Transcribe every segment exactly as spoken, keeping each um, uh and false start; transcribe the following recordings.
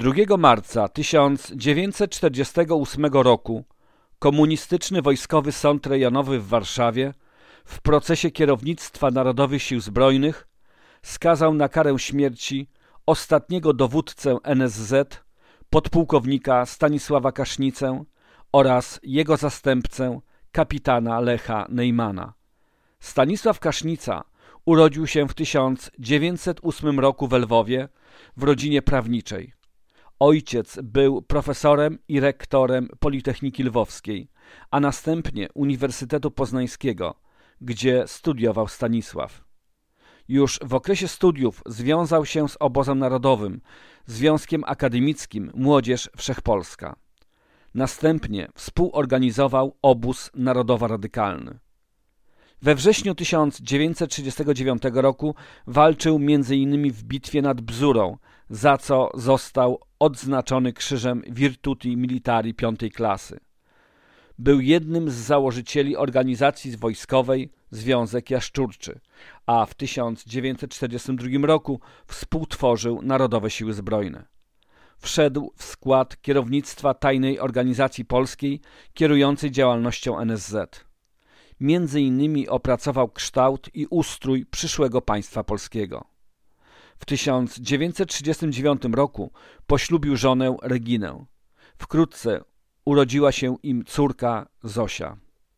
drugiego marca tysiąc dziewięćset czterdziestego ósmego roku Komunistyczny Wojskowy Sąd Rejonowy w Warszawie w procesie kierownictwa Narodowych Sił Zbrojnych skazał na karę śmierci ostatniego dowódcę N S Z, podpułkownika Stanisława Kasznicę oraz jego zastępcę, kapitana Lecha Neymana. Stanisław Kasznica urodził się w tysiąc dziewięćset ósmym roku w Lwowie w rodzinie prawniczej. Ojciec był profesorem i rektorem Politechniki Lwowskiej, a następnie Uniwersytetu Poznańskiego, gdzie studiował Stanisław. Już w okresie studiów związał się z Obozem Narodowym, Związkiem Akademickim Młodzież Wszechpolska. Następnie współorganizował Obóz Narodowo-Radykalny. We wrześniu tysiąc dziewięćset trzydziestego dziewiątego roku walczył między innymi w bitwie nad Bzurą, za co został odznaczony Krzyżem Virtuti Militari piątej klasy. Był jednym z założycieli organizacji wojskowej Związek Jaszczurczy, a w tysiąc dziewięćset czterdziestym drugim roku współtworzył Narodowe Siły Zbrojne. Wszedł w skład kierownictwa Tajnej Organizacji Polskiej kierującej działalnością N S Z. Między innymi opracował kształt i ustrój przyszłego państwa polskiego. W tysiąc dziewięćset trzydziestym dziewiątym roku poślubił żonę Reginę. Wkrótce urodziła się im córka Zosia.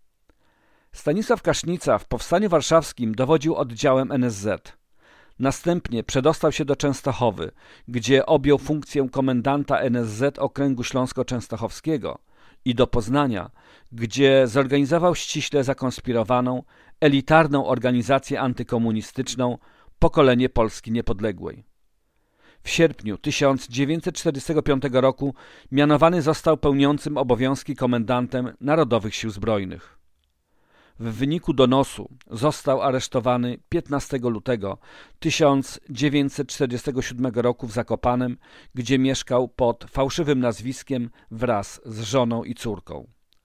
Stanisław Kasznica w Powstaniu Warszawskim dowodził oddziałem N S Z. Następnie przedostał się do Częstochowy, gdzie objął funkcję komendanta N S Z Okręgu Śląsko-Częstochowskiego i do Poznania, gdzie zorganizował ściśle zakonspirowaną, elitarną organizację antykomunistyczną Pokolenie Polski Niepodległej. W sierpniu tysiąc dziewięćset czterdziestego piątego roku mianowany został pełniącym obowiązki komendantem Narodowych Sił Zbrojnych. W wyniku donosu został aresztowany piętnastego lutego tysiąc dziewięćset czterdziestego siódmego roku w Zakopanem, gdzie mieszkał pod fałszywym nazwiskiem wraz z żoną i córką.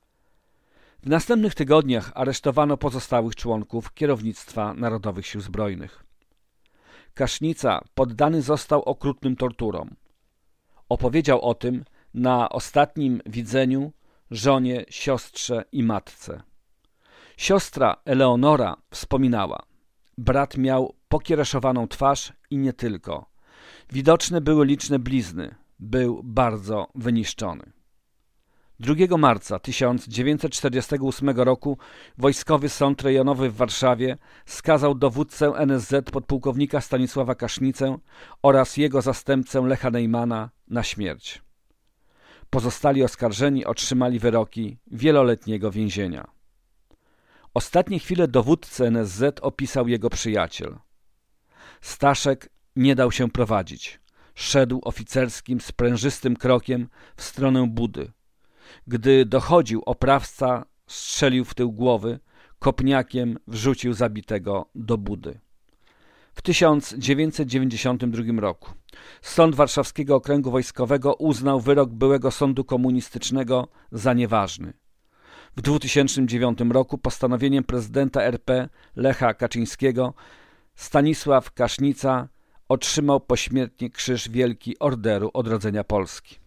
W następnych tygodniach aresztowano pozostałych członków kierownictwa Narodowych Sił Zbrojnych. Kasznica poddany został okrutnym torturom. Opowiedział o tym na ostatnim widzeniu żonie, siostrze i matce. Siostra Eleonora wspominała: brat miał pokiereszowaną twarz i nie tylko. Widoczne były liczne blizny. Był bardzo wyniszczony. drugiego marca tysiąc dziewięćset czterdziestego ósmego roku Wojskowy Sąd Rejonowy w Warszawie skazał dowódcę N S Z podpułkownika Stanisława Kasznicę oraz jego zastępcę Lecha Neymana na śmierć. Pozostali oskarżeni otrzymali wyroki wieloletniego więzienia. Ostatnie chwile dowódcy N S Z opisał jego przyjaciel. Staszek nie dał się prowadzić. Szedł oficerskim, sprężystym krokiem w stronę Budy. Gdy dochodził, oprawca strzelił w tył głowy, kopniakiem wrzucił zabitego do Budy. W tysiąc dziewięćset dziewięćdziesiątym drugim roku Sąd Warszawskiego Okręgu Wojskowego uznał wyrok byłego sądu komunistycznego za nieważny. W dwutysięcznym dziewiątym roku postanowieniem prezydenta R P Lecha Kaczyńskiego Stanisław Kasznica otrzymał pośmiertnie Krzyż Wielki Orderu Odrodzenia Polski.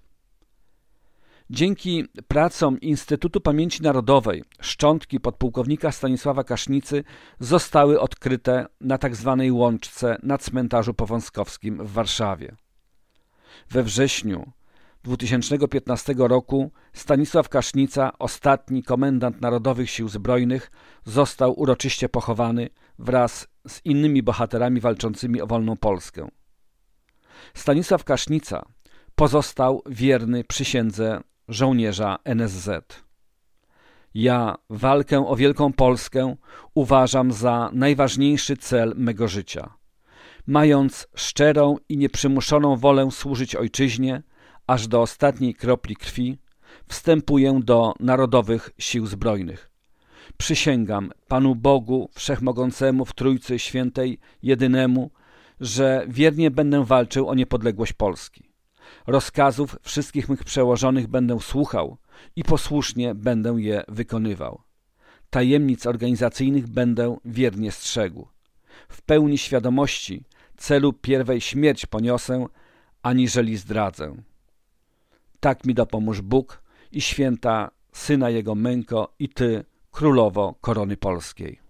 Dzięki pracom Instytutu Pamięci Narodowej szczątki podpułkownika Stanisława Kasznicy zostały odkryte na tzw. Łączce na cmentarzu powązkowskim w Warszawie. We wrześniu dwutysięcznego piętnastego roku Stanisław Kasznica, ostatni komendant Narodowych Sił Zbrojnych, został uroczyście pochowany wraz z innymi bohaterami walczącymi o wolną Polskę. Stanisław Kasznica pozostał wierny przysiędze żołnierza N S Z. Ja walkę o wielką Polskę uważam za najważniejszy cel mego życia. Mając szczerą i nieprzymuszoną wolę służyć ojczyźnie, aż do ostatniej kropli krwi, wstępuję do Narodowych Sił Zbrojnych. Przysięgam Panu Bogu Wszechmogącemu w Trójcy Świętej Jedynemu, że wiernie będę walczył o niepodległość Polski. Rozkazów wszystkich mych przełożonych będę słuchał i posłusznie będę je wykonywał. Tajemnic organizacyjnych będę wiernie strzegł. W pełni świadomości celu pierwej śmierć poniosę, aniżeli zdradzę. Tak mi dopomóż Bóg i święta Syna Jego męko i Ty, Królowo Korony Polskiej.